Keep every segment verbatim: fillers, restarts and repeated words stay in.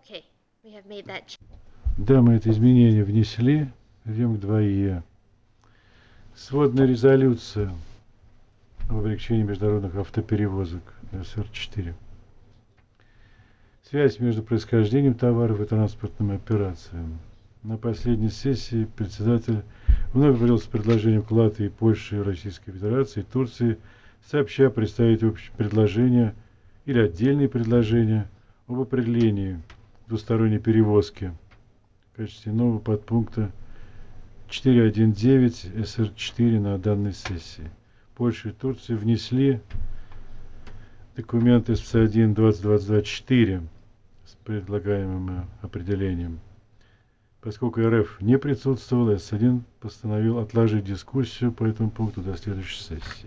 Да, мы это изменение внесли. Идем к два е. Сводная резолюция об облегчении международных автоперевозок эс эр четыре. Связь между происхождением товаров и транспортными операциями. На последней сессии председатель вновь ввел с предложением к Латвии, Польше, Российской Федерации и Турции сообща представить общее предложение или отдельные предложения об определении двусторонней перевозки в качестве нового подпункта четыреста девятнадцать эс эр четыре на данной сессии. Польша и Турция внесли документ эс пэ один двадцать двадцать двадцать четыре с предлагаемым определением. Поскольку эр эф не присутствовал, эс один постановил отложить дискуссию по этому пункту до следующей сессии.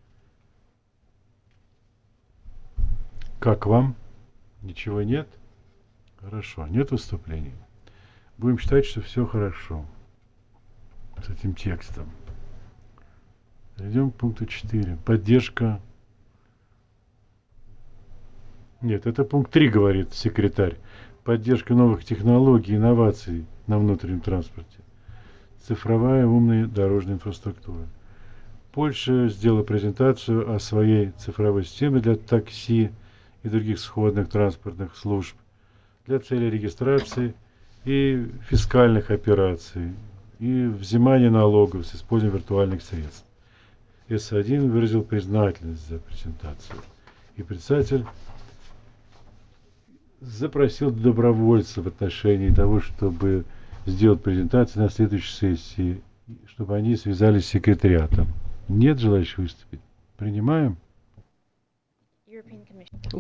Как вам? Ничего нет? Хорошо. Нет выступлений? Будем считать, что все хорошо с этим текстом. Перейдем к пункту четыре. Поддержка. Нет, это пункт три, говорит секретарь. Поддержка новых технологий и инноваций на внутреннем транспорте. Цифровая умная дорожная инфраструктура. Польша сделала презентацию о своей цифровой системе для такси и других сходных транспортных служб для целей регистрации и фискальных операций и взимания налогов с использованием виртуальных средств. эс один выразил признательность за презентацию. И председатель запросил добровольцев в отношении того, чтобы сделать презентацию на следующей сессии, чтобы они связались с секретариатом. Нет желающих выступить? Принимаем?